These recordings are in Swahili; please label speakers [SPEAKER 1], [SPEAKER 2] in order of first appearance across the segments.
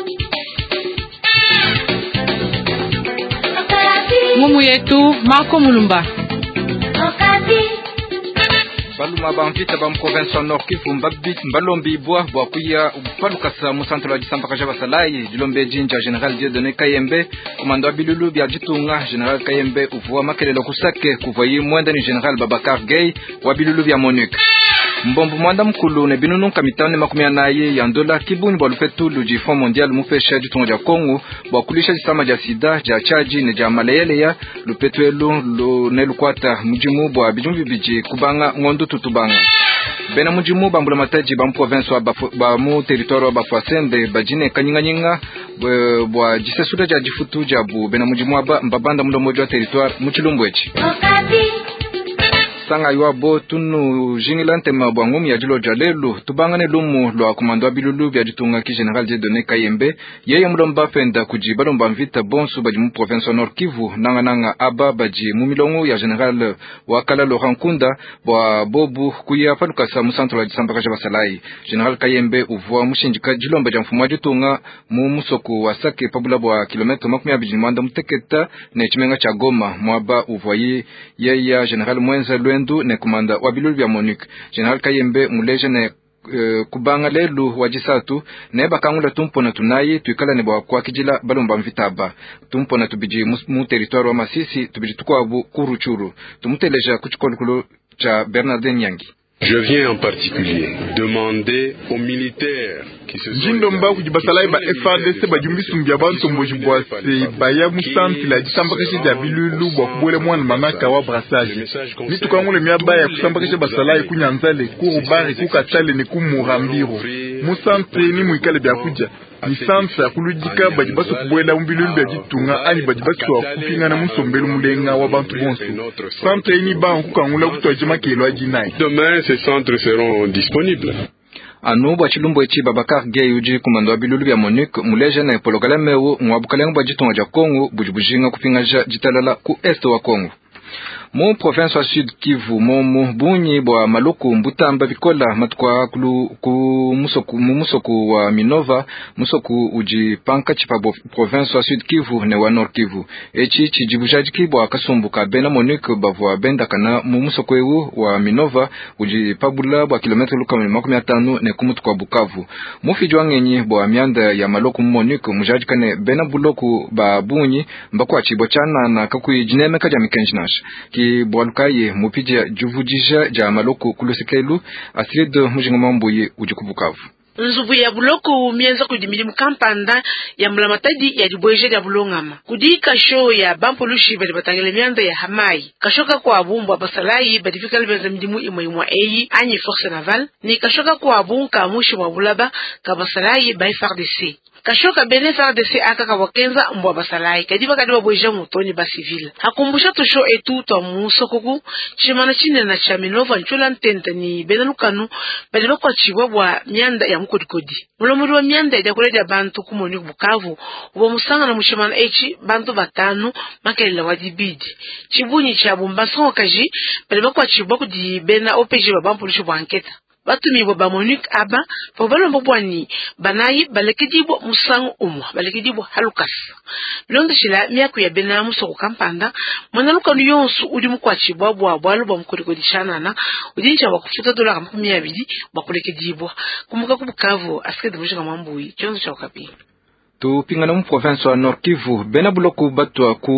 [SPEAKER 1] Mumu yetu Marco Mulumba.
[SPEAKER 2] Baluma banvita ba province ya Nord Kivu mbalombi bwa kuya palukasa mu centre la Disamba Jaba Salai dilombe jinja General Dieudonné Kayembe komando wa bilulu bya jitunga General Kayembe uvua makelelo kusake kuvayi mwenda ni General Babakar Gay wa bilulu bya MONUC mbombo mwanda mkulu ne binunu kamitane makumia naye ya ndola kibuni bwa lufetu luji Fond Mondial mufesha jitunga ja Kongo bwa kulisha jisama ja sida ja chaji ne ja malayele ya lupetu elu nelukwata mujimu bwa bijumbi biji kubanga ngondo tutubanga bena mujimu bambula mataji ba province ba mu territoire ba Fwasende bajine kanyinganyinga bwa jisesuda ja jifutu jabu bena mujimu mbabanda mundo mojo wa territoire muchilumbwechi sanga yuwa bo tunu jingilante mabwa ngumi ya jilo jalelu tubangane lumu lwa komando wa bilulu bya jitunga ki General Dieudonné Kayembe yeye mulomba fenda kujiba lomba mvita bonsu baji mu province ya Nord Kivu nanga aba baji mu milongo ya General wakala Laurent Nkunda bwa bobu kuya palukasa mu centre la Disamba Jaba Salai General Kayembe uvua mushinjika jilomba ja mfumu wa jitunga mu musoko wa sake pabula bwa kilometre makumi abiji mwanda muteketa ne chimenga cha Goma mwaba uvoyi yeye General Mwenza Lwendu ne komanda wa bilulu bya MONUC General Kayembe muleje ne kubanga lelu wajisatu ne bakangula tumpona tunayi tuikala ne bwa kwa kijila balomba mvitaba tumpona tubiji mu territoire wa Masisi tubiji tukwabu kuruchuru tumuteleja kuchikolukulo cha Bernardin Nyangi.
[SPEAKER 3] Je viens en particulier demander aux militaires qui se sont
[SPEAKER 4] Jindomba kujibasalai ba FARDC bajumbisu mbiabantu mbojibwase baya musanti la disambakishe ja bilulu bwa kubwele mwana manaka wa brassage nitukangule miaba ya kusambakishe basalai kunyanzale kurubari kukatale ne kumurambiro musanti ni muikale bya kuja ni sansa kulujika bajibaso kubwela umbilulu bya jitunga ani bajibaso wa kupinga na musombelu mulenga wa bantu bonso santre ni ba kukangula kutojima kelo ajinai.
[SPEAKER 3] Demain ces centres seront disponibles.
[SPEAKER 2] Anu bwa chilumbo echi Babakar Gay uji komando wa bilulu bya MONUC muleje na epologala mewu mwabukalenga bwa jitunga ja Kongo bujibujinga kupinga jitalala ku este wa Kongo. Mu province wa Sud Kivu mu bunyi bwa maluku mbutamba bikola matukwa ku musoku wa Minova musoku uji panka chipa province wa Sud Kivu ne wa Nord Kivu echi chijibujaji kibwa kasumbuka bena MONUC bavwa benda kana mu musoku ewu wa Minova uji pabula bwa kilometre luka 50 ne kumutu kwa Bukavu mufiji wangenyi bwa mianda ya maluku MONUC mujaji kane bena buloku ba bunyi mbakwa chibo chana na kakui jineme kaja mikenjinash bwalukaye mupija juvujija ja maloko kulosekelu Astrid Mujingomambuye ujikubukavu
[SPEAKER 5] nzubu ya buloko mienza kudimili mkampanda ya mulamatadi ya dibweje ya bulongama kudika show ya bampolushi bali batangele mianda ya hamai kashoka kwa abumbu abasalai badifika libenza mdimu imwa eyi anyi force naval ni kashoka kwa abunka mushi wa bulaba kabasalai by FARDC kashoka bene FARDC aka wakenza mbwa basalai kadiba kadiba bweje mutoni ba civil hakumbusha to show etu to musokoku chimana chine na chaminova nchola ntenta ni benalukanu bali bakwa chibwa myanda ya mkodikodi mulomuri wa myanda ya kuleja bantu ku MONUC Bukavu ubo musanga na mushimana echi bantu batanu makelela wadibidi chibunyi cha Bumbaso kaji bali bakwa chibwa kudi bena OPG babampulisho bwa anketa batumi bo ba MONUC aba pobalombo bwani banayi balekidibwa musango umwa balekidibwa halukas londo shila miaku ya bena musoko kampanda mwanaluka nuyonsu udi mukwachibwa bwalu bwa mkodikodi na udincha wakufuta $200 bakulekidibwa kumuka ku Bukavu Astrid Mujingomambuye chonzo cha ukapi
[SPEAKER 2] tupingana mu province wa Nord Kivu bena buloku batwa ku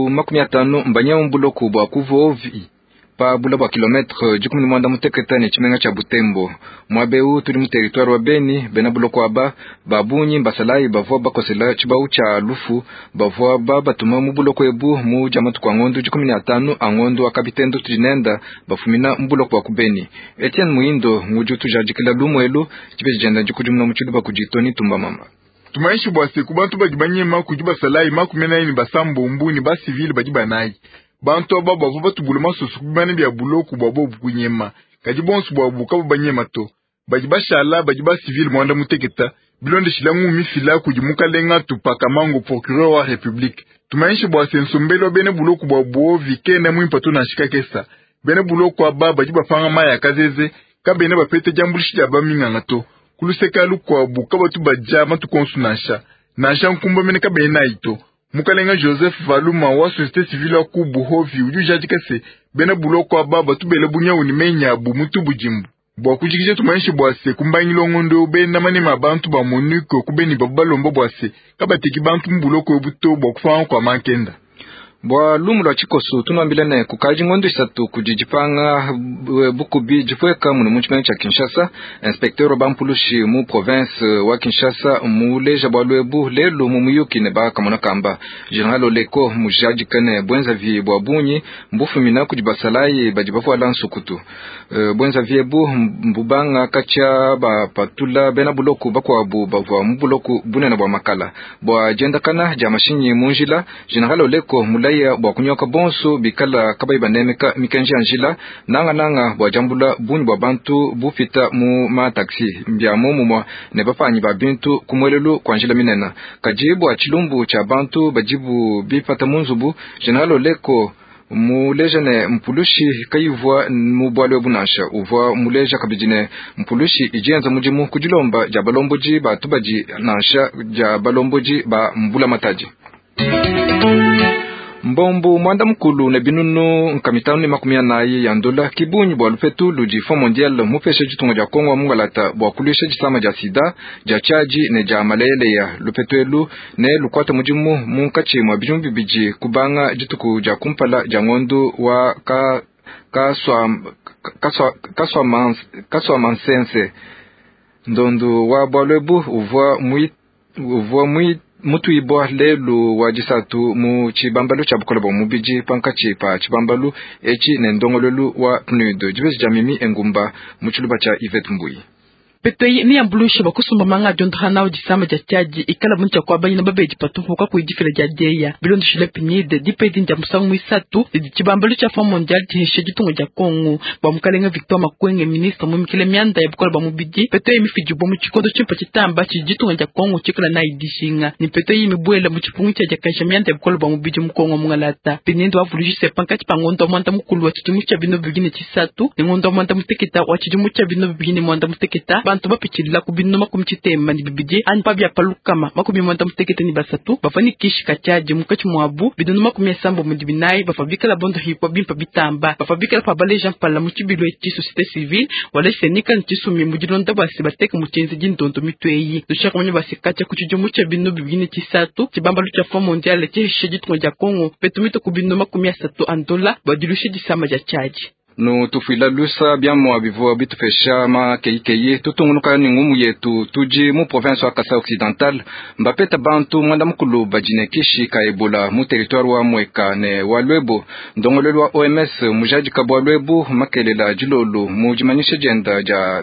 [SPEAKER 2] 50 mbanya buloku bwa kuvovi pa bula bwa kilometre jikumi mwanda muteketani chimenga cha Butembo mwabeu tuli mu territoire wa Beni bena buloko aba babunyi basalai bavwa bakosela chibau cha lufu bavwa batuma mu buloko ebu mu jamatu kwa ngondu 15 angondo akabitendo tujinenda bafumina mbuloko wa kubeni Etienne Muindo nguju tujajikila lumwelu chibeje jenda jikujumna muchidu bakujitoni tumba mama
[SPEAKER 4] tumaishi bwa seku bantu bagibanyema kujiba salai makumena ini basambo mbuni ba civil bajiba nayi bantu aba bavo tubuluma sosu kubane bya buloku babo bukunyema kajibonsu bwa buka banyema to bajibashala bajiba civil mwanda muteketa bilonde shilangu mifila kujimuka lenga tupaka mango procureur wa republique tumaishi bwa sensombelo bene buloku bwa bo vikena mwimpato na shika kesa bene buloku aba bajiba fanga maya kazeze kabene bapete jambulishi ya baminga ngato kuluseka lukwa buka batu bajama tukonsunasha na shankumba meneka bena ito mukalenga Joseph Valuma wa société civile ku Buhovi uju jadikase bena buloko ababa tubele bunya unimenya bu mutubu jimbu bwa kujikije tumanshi bwase kumbanyilo ngondo bena manema abantu ba monuko kubeni babalombo bwase kabatiki bantu mbuloko obuto bwa kufa kwa mankenda
[SPEAKER 2] bwa lumu lwa chikosu tunambilene kukaji ngondo isatu kujijipanga bukubi jifweka munu munchimene cha Kinshasa. Inspecteur bampulushi mu province wa Kinshasa muleja bwa lwebu lelu mumuyuki ne baka mona kamba General Oleko mujaji kane bwenza vie bwa bunyi mbufu mina kujibasalayi bajibafu ala nsukutu bwenza vie bu mbubanga kacha ba patula bena buloku bakwa bu bavwa mbuloku bunena bwa makala bwa jenda kana jamashinyi munjila General Oleko mulai bwa kunyoka bonso bikala kabaiba nemeka mikenja njila nanga bwa jambula bunyi bwa bantu bufita mu ma taxi mbya mumwa ne bafanyi ba bintu kumwelelu kwa njila minena kajibu achilumbu cha bantu bajibu bifata munzubu General Oleko muleja ne mpulushi kayivwa mubwalo bunasha uvwa muleja kabijine mpulushi ijenza mujimu kujilomba ja balomboji ba tubaji nasha ja balomboji ba mbula mataji mbombo mwanda mkulu ne binunu nkamitanu ni makumia naye ya ndola kibunyi bwa lufetu luji Fond Mondial mupeshe jitungo ja Kongo wa mungalata bwa kulishe jisama ja sida ja chaji ne ja malele ya lufetu elu ne lukwata mujimu munkachi mwa bijumbi biji kubanga jituku ja kumpala ja ngondu wa kaswa mansense ndondu wa bwalwebu uvwa mui mutu ibwa lelu wajisatu mu chibambalu cha bukola bwa mubiji pankachi pa chibambalu echi ne ndongolelu wa PNUD jibezi jamimi engumba muchuluba cha Yvette Mbui
[SPEAKER 1] Petei ni ambulushi bakusumba manga jondrana ujisama jachaji ikala muncha kwa banyi na babeji patufuka kujifila jadeya bilondo shile pinide dipedi nja musangu isatu chibambalu cha Fond Mondial jihishe jitungo ja Kongo ba mukalenga Victor Makwenge ministre mumikile mianda ya bukola ba mubiji petei mifijubo muchikondo chimpa chitamba chijitungo ja Kongo chikala na idishinga ni petei mibwela muchipungu cha jakasha mianda ya bukola ba mubiji mkongo mungalata pinendo wavuluji sepanka chipangondo mwanda mukulu wa chijumu cha bino bigine chisatu ni ngondo mwanda muteketa wa chijumu cha bino bigine mwanda muteketa bantu bapichilila kubino makumichitema ni bibije ani pabya palukama makumi mwanda mutekete ni basatu bafani kishi kachaje mukachi mwabu bidunu makumi sambo mudibinai bafabika la bondo hipwa bimpa bitamba bafabika la pabaleja mpala muchibilo eti société civile wala senika ntisumi mujilonda basi bateka muchenzi jindondo mitweyi dushaka mwenye basi kacha kuchijo mucha bino bibine chisatu chibambalu cha Fond Mondial chehishe jitungo ja Kongo petumito kubino makumi asatu andola badilushe jisama ja chaji
[SPEAKER 2] no tufila lusa biamo abivo bitufesha ma keikeye tutungunuka ni ngumu yetu tuji mu province wa Kasai Occidental mbapeta bantu mwanda mukulu bajine kishi ka Ebola mu territoire wa Mweka ne walwebo ndongolelo wa OMS mujaji kabwa lwebo makelela jilolo mujimanyisha jenda ja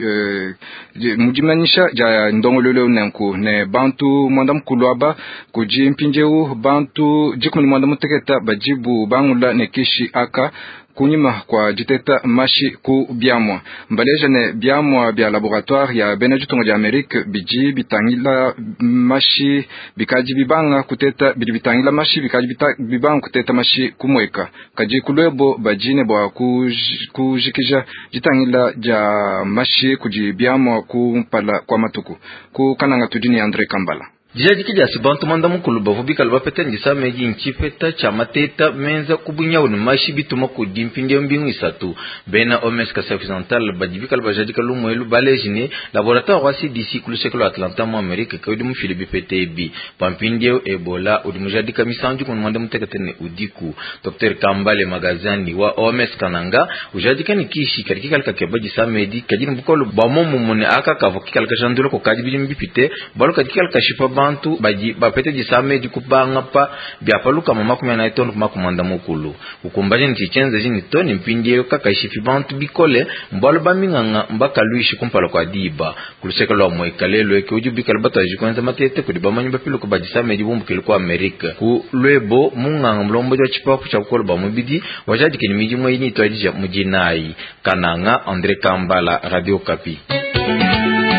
[SPEAKER 2] mujimanyisha ja ndongolelo nenku ne bantu mwanda mukulu aba kuji mpinjeu bantu jikuni mwanda muteketa bajibu bangula ne kishi aka kunyima kwa jiteta mashi ku biamwa mbaleja ne biamwa bia laboratoire ya benejutongo ja Amerique biji bitangila mashi bikaji bibanga kuteta bitangila mashi bikaji bibanga kuteta mashi kumweka kaji kulwebo bajine bwa kujikija jitangila ja mashi kuji biamwa kumpala kwa matuku ku kananga tudini Andre Kambala
[SPEAKER 6] Jaji kija sibantu manda mukulu bavubika lbapeta njisa meji nchifeta chamateta menza kubunya unumashi bituma kudimpinde mbingu isatu bena OMS Kasai Occidental badivika lbajaji kalumu elu balejine laboratoire wa CDC kulusekelo Atlanta mu Amerika kawidi mfilibi PTB pampinde Ebola udimujadi kamisanju kunumanda mutekatene udiku Dr. Kambale Magazani wa OMS Kananga ujadika nikishi karikika lkakebaji samedi kajini mbukolu bamomu mune aka kavokika lkashandulo kokadibili mbipite balo katika lkashipa bantu baji bapete jisame dikupanga pa biapaluka mamakumi na itondo makumanda mukulu ukumbaje ntichenze jini toni mpindie kakashifi bantu bikole mbalo baminganga mbaka luishi kumpala kwa diba kuluseka lwa mwekalelo eke ujubika lbata jikwenza matete kudibamanyi bapilo kubajisame dibumbu kiliko Amerika ku lwebo munganga mlombo ja chipapu cha kukola bamubidi wajaji kinimiji mwa ini ituajija mujinai Kananga Andre Kambala Radio Kapi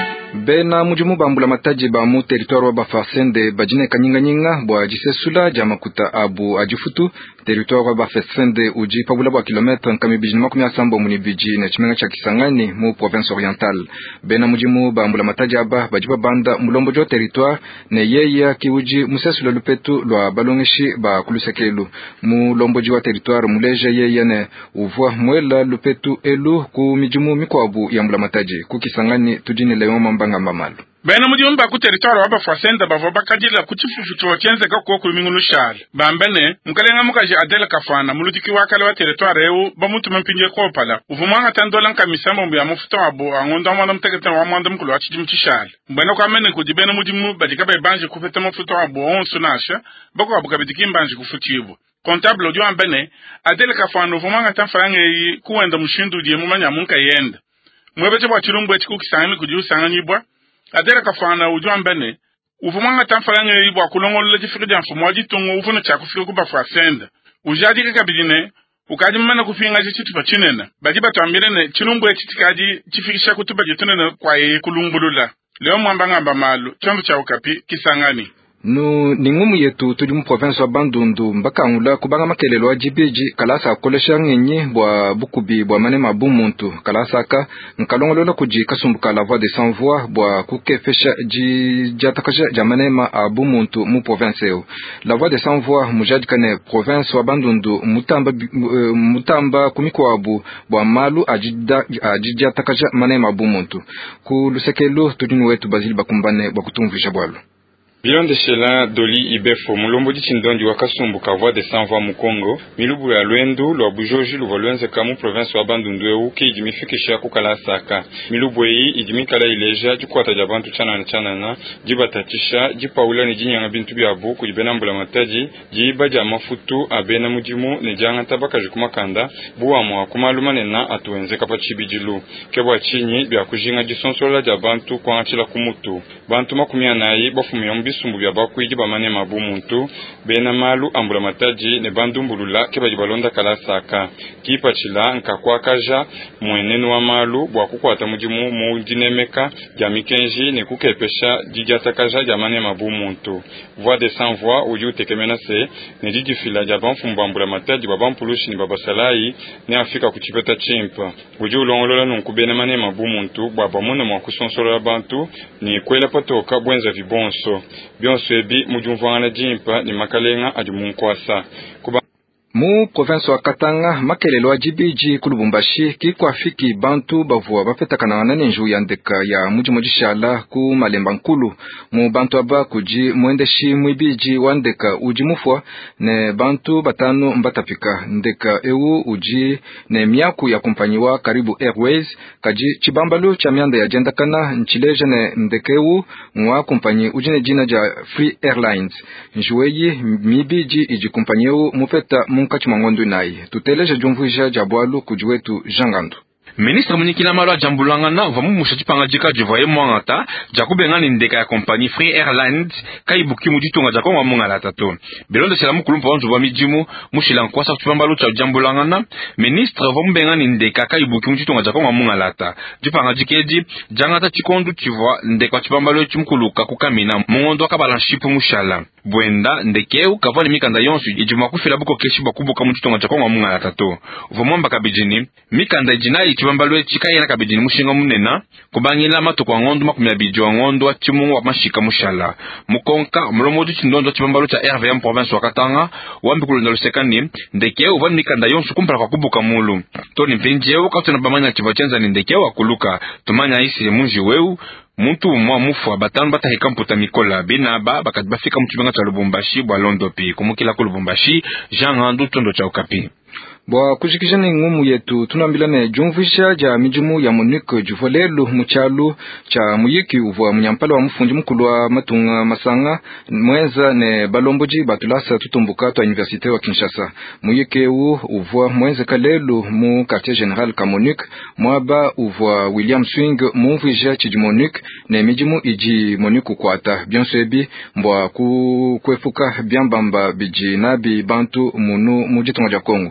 [SPEAKER 2] bena mujimu bambula mataji ba mu territoire wa Bafarsende bajine kanyinga bwa jisesula jamakuta abu ajifutu territoire wa Bafarsende uji pabula bwa kilometre nkami bijini makumi asambo muni biji na chimenga cha Kisangani mu province orientale. Bena mujimu bambula mataji aba bajiba banda mulombo jo territoire ne yeya kiuji musesula lupetu lwa balongeshi ba kulusekelu mulombo jiwa territoire muleje yeya ne uvwa mwela lupetu elu ku mijimu mikwabu ya mbula mataji ku Kisangani tujini leo mambanga mamalu.
[SPEAKER 7] Bena mujimu ba ku territoire wa Bafarsende bavo bakadila kuchifufutu kenze kako ku mingulu shal bambene mkalenga mukaji Adele Kafana mulutiki wakale wa territoire eu bamutu mpinje ko pala uvumanga tandola nkamisamo mbu ya mufuto abo angondo mwana mtekete wa mwanda mkulu wa chijimu shal mbena kwa mene kujibena mujimu badikabe banje kufeta mufuto abo onsu nasha bako abuka bidiki mbanje kufutibu comptable dio ambene Adele Kafana uvumanga tanfaranga yi kuwenda mushindu die mumanya munka yenda mwebete bwa chirumbu etiku Kisangani kujiusanga nyibwa Adele Kafana ujo ambene uvumanga tanfaranga yi bwa kulongolo jifiki janfu mwaji tungo ufuna chakufika ku Bafarsende ujadi kakabidine ukaji mmana kufinga chitu pachinena bajiba tuambirene chirumbu etikaji chifikisha kutuba jitunena kwa kulumbulula leo mwambanga mbamalu chombo cha Okapi Kisangani.
[SPEAKER 2] Ni ngumu yetu tuli mu province wa Bandundu mbakangula kubanga makelelo wa jibiji kalasa akolesha ngenyi bwa bukubi bwa manema bumuntu kalasa ka nkalongolola kuji kasumbuka la voix de sans voix bwa kukefesha jatakaja jamanema abumuntu mu province yo. La voix de sans voix mujadikane province wa Bandundu mutamba kumikwabu bwa malu ajijatakaja manema bumuntu ku lusekelo tuli wetu bazili bakumbane bwa kutumvisha bwalo.
[SPEAKER 8] Bilan de Shela Doli Ibefo mulombo di chindondi wakasumbuka voix de sans voix mu Congo milubu ya lwendu lwa bujoji luvolwenze kamu province wa Bandundu eu ke idimifikisha kukala saka milubu ei idimikala ileja jikwata ja bantu chanana jibatatisha jipaula ni jinyanga bintu byabu kujibena mbula mataji jiba ja mafutu abena mujimu ne janga tabaka jikumakanda buwa mwa kumaluma na atuenze kapa chibijilu kebwa chinyi bya kujinga jisonsola ja bantu kwa achila kumutu bantu makumia nayi bafumia sumbu bya bakwiji bamane mabumuntu bena malu ambula mataji ne bandumbulula kebaji balonda kala saka kipachila nkakwakaja mwenenu wa malu bwa kukwata mujimu mu dinemeka ya mikenji ne kukepesha jijatakaja jamane mabumuntu voix de sans voix uju tekemenase ne jijifila ja banfumbu ambula mataji babampulushi ni babasalai ne afika kuchipeta chimpa uju ulongolola nunkubena mane mabumuntu bwa bamone mwa kusonsolola bantu ni kwela patoka bwenza vibonso Bionso ebi mujumvana jimpa ni makalenga ajimunkwasa
[SPEAKER 2] mu province wa Katanga makelelo wa jibiji kulubumbashi kikwa fiki bantu bavua bafetakana na nenju ya ndeka ya mujimojishala ku malemba nkulu mu bantu aba kuji muendeshi mwibiji wa ndeka uji mufwa ne bantu batano mbatapika ndeka eu uji ne miaku ya kumpanyiwa Karibu Airways kaji chibambalo cha mianda ya jendakana nchileja ne ndekeu mwa kumpanyi ujine jina ja Free Airlines njuweyi mibiji iji kumpanyeu mufeta kati mangondo nayi tuteleje jumvuja jabwalu kujuwetu jangandu.
[SPEAKER 9] Ministre Munikila Malwa Jambulangana vamu mushachipanga jika jivoye mwangata jakubengani ndeka ya kompani Free Airlines kaibuki mujitunga jakonga mungala tato belondo selamu kulumpa wanzu wa mijimu mushila nkwasa kutupambalu cha Jambulangana ministre vamu bengani ndeka kaibuki mujitunga jakonga mungala ta jipanga jikeji jangata chikondu chivwa ndeka chipambalu chimkuluka kukamina mungondo wakabalanshipu mushala bwenda ndekeu kavali mikanda yonsu ijima kufila buko keshi bakubuka mujitunga jakonga mungala tato uvumwamba kabijini mikanda ijinayi chibambalwe chikaye na kabijini mushinga munena kubangila matuko wa ngondo makumya biji wa ngondo wa chimungu wa mashika mushala mukonka mlomodu chindondo chibambalwe cha RVM province wa Katanga wambi kulunda lusekani ndekeu uvani mikanda yonsu kumpala kwa kubuka mulu toni mpinjeu kautuna bamanya chivachenza ni ndekeu wa kuluka tumanya isi munji weu muntu mwa mufu batanu batahika mputa mikola binaba bakati bafika mchibenga cha Lubumbashi bwa Londopi kumukila ku Lubumbashi Jean Handu tondo cha Okapi.
[SPEAKER 2] Bwa kujikijana ngumu yetu tunambilane jumvisha ja mijumu ya Monique juvolelu muchalu cha muyiki uvwa munyampala wa mfunji mkulu wa matunga masanga mweza ne balomboji batulasa tutumbuka to universite wa Kinshasa muyiki uvwa mweza kalelu mu quartier general ka Monique mwaba uvwa William Swing muvija chiji Monique ne mijumu iji Monique kwata bionsebi mbwa kwefuka byambamba biji nabi bantu munu mujitunga ja Kongo na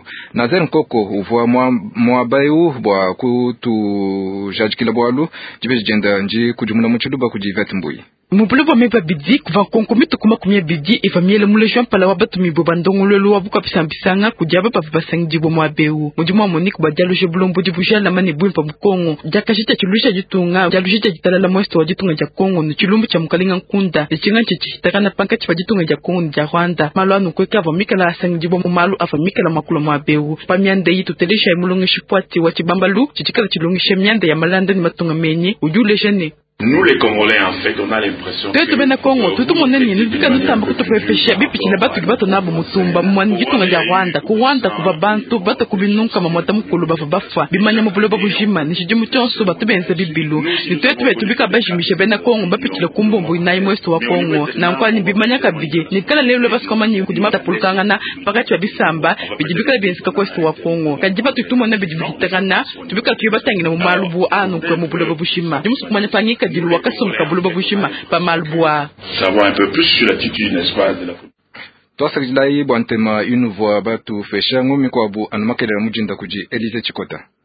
[SPEAKER 2] Nazer Nkoko uvua mwabayu bwa kutujajikila bwalu jibe jenda nji kujumuna muchuluba kujivati mbui.
[SPEAKER 1] Mubuluba meba bidi kuva konkomitu kuma kumia bidi eva miele mule juan pala wabatu miboba ndongololo wabuka pisambisanga kujaba papa basangi jibo mwabeu. Mujuma moniku bajalo jebulombo jibuja la mani buimpa mkongo. Jakashita chulusha jitunga, jalushita jitalala mwesto wajitunga jakongo, nuchulumbu cha mkalinga nkunda. Nichinga chichitakana panka chipa jitunga jakongo ni jarwanda. Malu anu kweka avamika asangi jibo malu avamika la makula mwabeu. Pamiande yitu telesha imulungi shipwati wachibambalu, chichikala chilungi shemiande ya malanda ni matunga menye, ujule jene.
[SPEAKER 3] Nous les Congolais en fait on a l'impression
[SPEAKER 1] que bena Congo tout le monde ni nzika nutamba kutopefesha bipichila batu nabo mutumba mwani gitunga ja Rwanda ku Rwanda kuba bantu bata kubinunka mamata mukulu bafa bimanya mubulo babujima nishijimu cyonso batu benze bibilu nitwetu bika bajimisha bena Congo bapichila kumbombo inayi mwesto wa Congo na nkwani bimanya kabije nikala lelo basikomanyi kudima tapulukanga na pakati wa bisamba bijibika bensika kwesto wa Congo kajiba tutumona bijibitakana tubika tuyibatangina mu malubu anu kwa mubulo babushima dimusu kumanya panyika
[SPEAKER 3] savoir un peu plus sur l'attitude, n'est-ce pas, de la
[SPEAKER 2] Twasakilai bwantema inu vwa batu fesha ngumi kwa bu anumakelera mujinda kuji Elise Chikota.